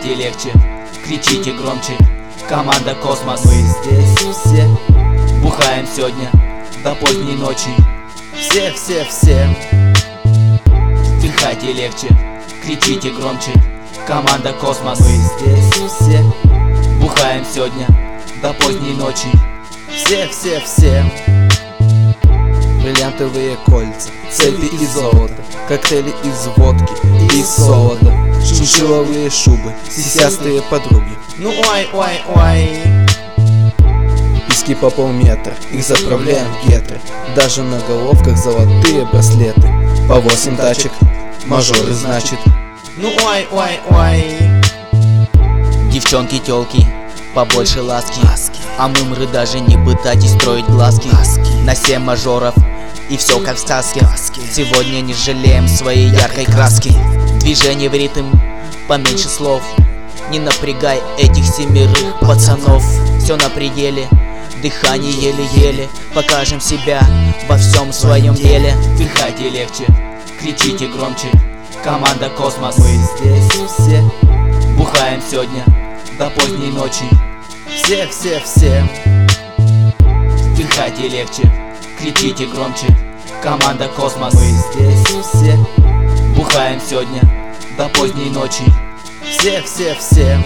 Дыхайте легче, кричите громче. Команда Космос. Мы здесь все бухаем сегодня до поздней ночи. Все. Дыхайте легче, кричите громче. Команда Космос. Мы здесь все бухаем сегодня до поздней ночи. Все. Бриллиантовые кольца, цепи из золота, коктейли из водки и солода, шиншилловые шубы, сисястые подруги. Ну ой. Писки по полметра, их заправляем в гетры. Даже на головках золотые браслеты. По 8 тачек, мажоры значит. Ну ой. Девчонки, тёлки, побольше ласки. А мымры даже не пытайтесь строить глазки. На 7 мажоров и все как в сказке. Сегодня не жалеем своей яркой краски. Движение в ритм, поменьше слов. Не напрягай этих 7 пацанов. Все на пределе, дыхание еле-еле. Покажем себя во всем своем деле. Дыхайте легче, кричите громче. Команда Космос. Мы здесь все бухаем сегодня до поздней ночи. Все. Дыхайте легче, кричите громче. Команда Космос. Мы здесь все бухаем сегодня до поздней ночи. Все.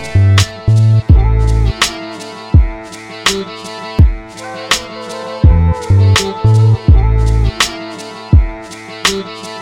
Thank you.